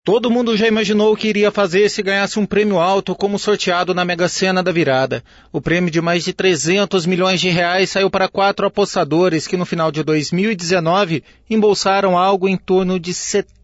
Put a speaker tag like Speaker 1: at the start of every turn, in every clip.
Speaker 1: Todo mundo já imaginou o que iria fazer se ganhasse um prêmio alto como sorteado na Mega Sena da virada. O prêmio de mais de 300 milhões de reais saiu para 4 apostadores que no final de 2019 embolsaram algo em torno de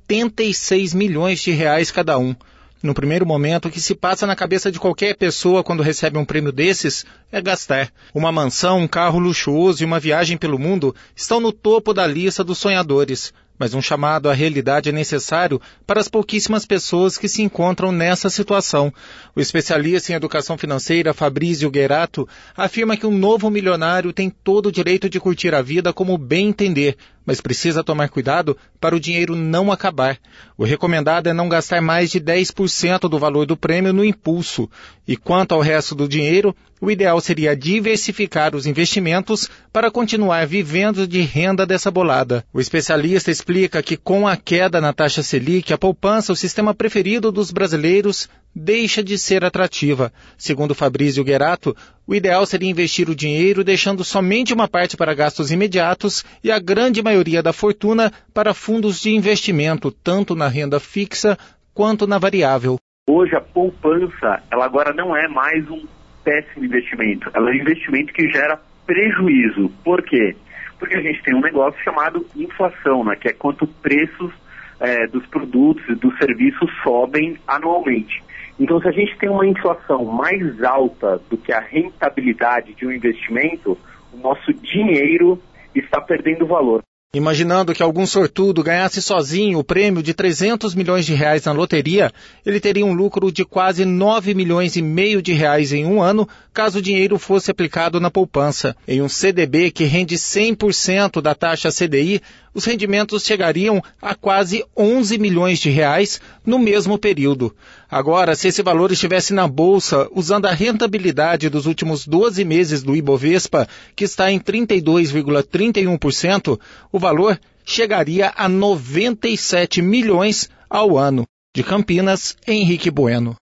Speaker 1: 76 milhões de reais cada um. No primeiro momento, o que se passa na cabeça de qualquer pessoa quando recebe um prêmio desses é gastar. Uma mansão, um carro luxuoso e uma viagem pelo mundo estão no topo da lista dos sonhadores. Mas um chamado à realidade é necessário para as pouquíssimas pessoas que se encontram nessa situação. O especialista em educação financeira, Fabrício Guerato, afirma que um novo milionário tem todo o direito de curtir a vida como bem entender, mas precisa tomar cuidado para o dinheiro não acabar. O recomendado é não gastar mais de 10% do valor do prêmio no impulso. E quanto ao resto do dinheiro, o ideal seria diversificar os investimentos para continuar vivendo de renda dessa bolada. O especialista explica que com a queda na taxa Selic, a poupança, o sistema preferido dos brasileiros, deixa de ser atrativa. Segundo Fabrício Guerato, o ideal seria investir o dinheiro deixando somente uma parte para gastos imediatos e a grande maioria da fortuna para fundos de investimento, tanto na renda fixa quanto na variável.
Speaker 2: Hoje a poupança, ela agora não é mais um péssimo investimento. Ela é um investimento que gera prejuízo. Por quê? Porque a gente tem um negócio chamado inflação, né? Que é quanto preços dos produtos e dos serviços sobem anualmente. Então, se a gente tem uma inflação mais alta do que a rentabilidade de um investimento, o nosso dinheiro está perdendo valor.
Speaker 1: Imaginando que algum sortudo ganhasse sozinho o prêmio de 300 milhões de reais na loteria, ele teria um lucro de quase 9 milhões e meio de reais em um ano, caso o dinheiro fosse aplicado na poupança. Em um CDB que rende 100% da taxa CDI, os rendimentos chegariam a quase 11 milhões de reais no mesmo período. Agora, se esse valor estivesse na bolsa, usando a rentabilidade dos últimos 12 meses do Ibovespa, que está em 32,31%, o valor chegaria a 97 milhões ao ano. De Campinas, Henrique Bueno.